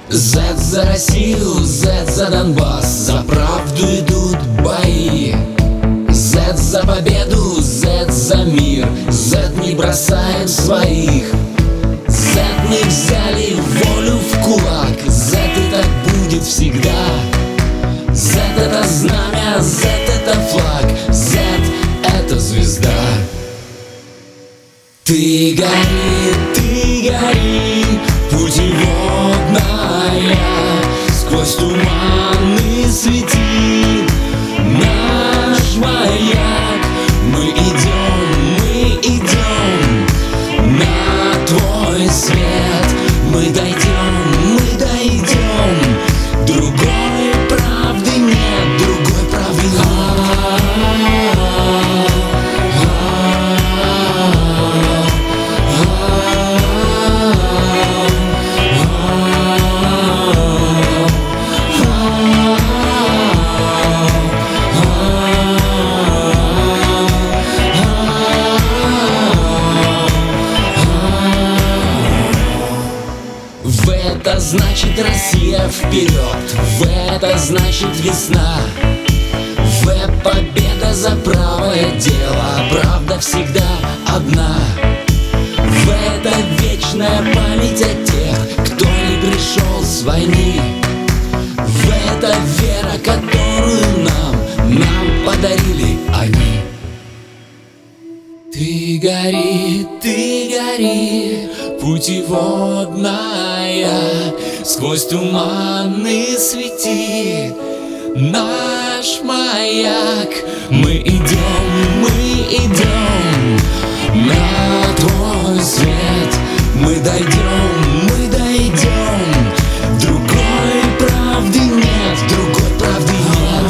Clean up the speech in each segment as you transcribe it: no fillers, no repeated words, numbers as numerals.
Z за Россию, Z за Донбасс, за правду идут бои. Z за победу, Z за мир, Z не бросаем своих. Z мы взяли волю в кулак, Z и так будет всегда. Z это знамя, Z это флаг, Z это звезда. Ты гори, путеводная, сквозь туманы свети наш маяк. Мы идем на твой свет. Мы дойдем, другой правды нет, другой правды В это значит Россия вперед, В это значит весна, В победа за правое дело, правда всегда одна. В это вечная память о тех, кто не пришел с войны. В это вера, которую нам подарили они. Ты гори, путеводная, сквозь туманы свети наш маяк. Мы идем на твой свет. Мы дойдем, другой правды нет, другой правды нет.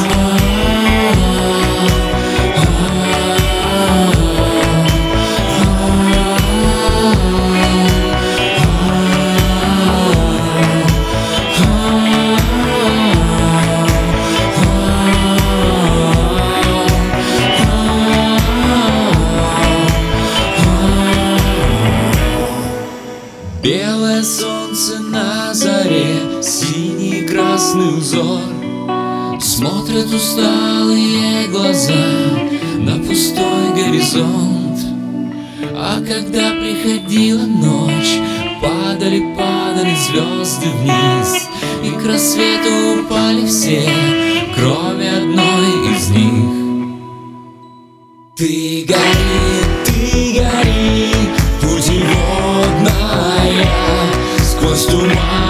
Белое солнце на заре, синий и красный узор. Смотрят усталые глаза на пустой горизонт. А когда приходила ночь, падали звезды вниз, и к рассвету упали все, кроме одной из них. Ты гори, путеводная, сквозь туман